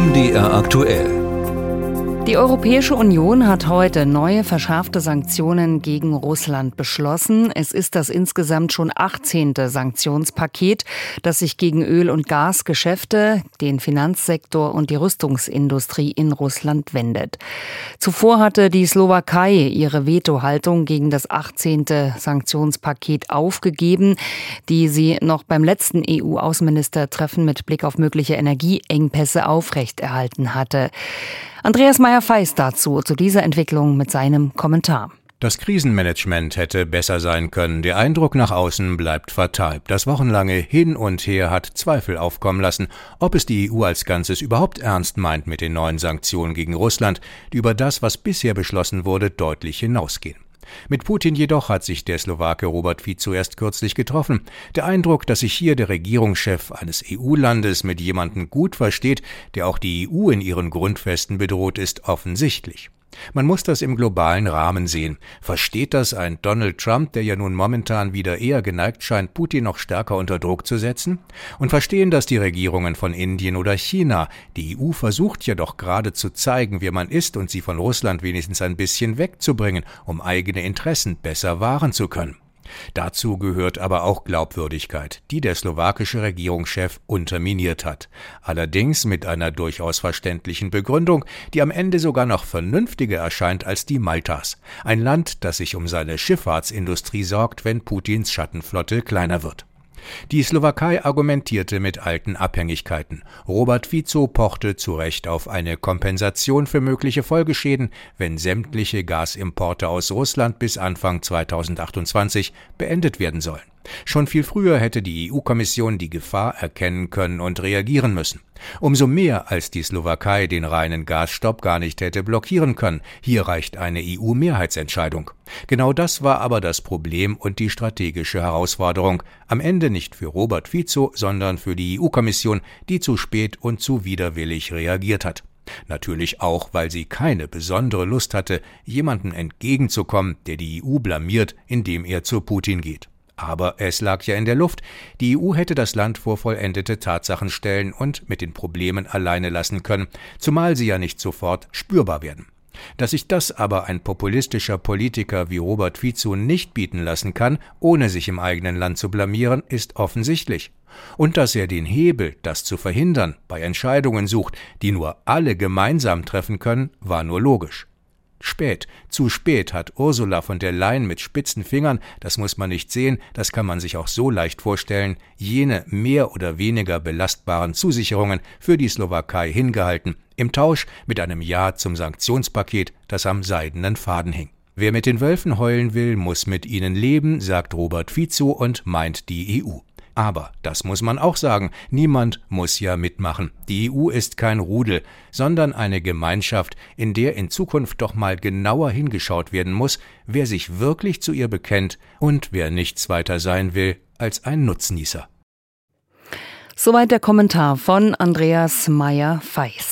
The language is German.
MDR aktuell. Die Europäische Union hat heute neue verschärfte Sanktionen gegen Russland beschlossen. Es ist das insgesamt schon 18. Sanktionspaket, das sich gegen Öl- und Gasgeschäfte, den Finanzsektor und die Rüstungsindustrie in Russland wendet. Zuvor hatte die Slowakei ihre Vetohaltung gegen das 18. Sanktionspaket aufgegeben, die sie noch beim letzten EU-Außenministertreffen mit Blick auf mögliche Energieengpässe aufrechterhalten hatte. Andreas Meyer-Feist dazu, zu dieser Entwicklung mit seinem Kommentar. Das Krisenmanagement hätte besser sein können. Der Eindruck nach außen bleibt fatal. Das wochenlange Hin und Her hat Zweifel aufkommen lassen, ob es die EU als Ganzes überhaupt ernst meint mit den neuen Sanktionen gegen Russland, die über das, was bisher beschlossen wurde, deutlich hinausgehen. Mit Putin jedoch hat sich der Slowake Robert Fico erst kürzlich getroffen. Der Eindruck, dass sich hier der Regierungschef eines EU-Landes mit jemandem gut versteht, der auch die EU in ihren Grundfesten bedroht, ist offensichtlich. Man muss das im globalen Rahmen sehen. Versteht das ein Donald Trump, der ja nun momentan wieder eher geneigt scheint, Putin noch stärker unter Druck zu setzen? Und verstehen das die Regierungen von Indien oder China? Die EU versucht ja doch gerade zu zeigen, wer man ist und sie von Russland wenigstens ein bisschen wegzubringen, um eigene Interessen besser wahren zu können. Dazu gehört aber auch Glaubwürdigkeit, die der slowakische Regierungschef unterminiert hat. Allerdings mit einer durchaus verständlichen Begründung, die am Ende sogar noch vernünftiger erscheint als die Maltas. Ein Land, das sich um seine Schifffahrtsindustrie sorgt, wenn Putins Schattenflotte kleiner wird. Die Slowakei argumentierte mit alten Abhängigkeiten. Robert Fico pochte zu Recht auf eine Kompensation für mögliche Folgeschäden, wenn sämtliche Gasimporte aus Russland bis Anfang 2028 beendet werden sollen. Schon viel früher hätte die EU-Kommission die Gefahr erkennen können und reagieren müssen. Umso mehr, als die Slowakei den reinen Gasstopp gar nicht hätte blockieren können. Hier reicht eine EU-Mehrheitsentscheidung. Genau das war aber das Problem und die strategische Herausforderung. Am Ende nicht für Robert Fico, sondern für die EU-Kommission, die zu spät und zu widerwillig reagiert hat. Natürlich auch, weil sie keine besondere Lust hatte, jemandem entgegenzukommen, der die EU blamiert, indem er zu Putin geht. Aber es lag ja in der Luft. Die EU hätte das Land vor vollendete Tatsachen stellen und mit den Problemen alleine lassen können, zumal sie ja nicht sofort spürbar werden. Dass sich das aber ein populistischer Politiker wie Robert Fico nicht bieten lassen kann, ohne sich im eigenen Land zu blamieren, ist offensichtlich. Und dass er den Hebel, das zu verhindern, bei Entscheidungen sucht, die nur alle gemeinsam treffen können, war nur logisch. Zu spät hat Ursula von der Leyen mit spitzen Fingern, das muss man nicht sehen, das kann man sich auch so leicht vorstellen, jene mehr oder weniger belastbaren Zusicherungen für die Slowakei hingehalten, im Tausch mit einem Ja zum Sanktionspaket, das am seidenen Faden hing. Wer mit den Wölfen heulen will, muss mit ihnen leben, sagt Robert Fico und meint die EU. Aber, das muss man auch sagen, niemand muss ja mitmachen. Die EU ist kein Rudel, sondern eine Gemeinschaft, in der in Zukunft doch mal genauer hingeschaut werden muss, wer sich wirklich zu ihr bekennt und wer nichts weiter sein will als ein Nutznießer. Soweit der Kommentar von Andreas Meyer-Feist.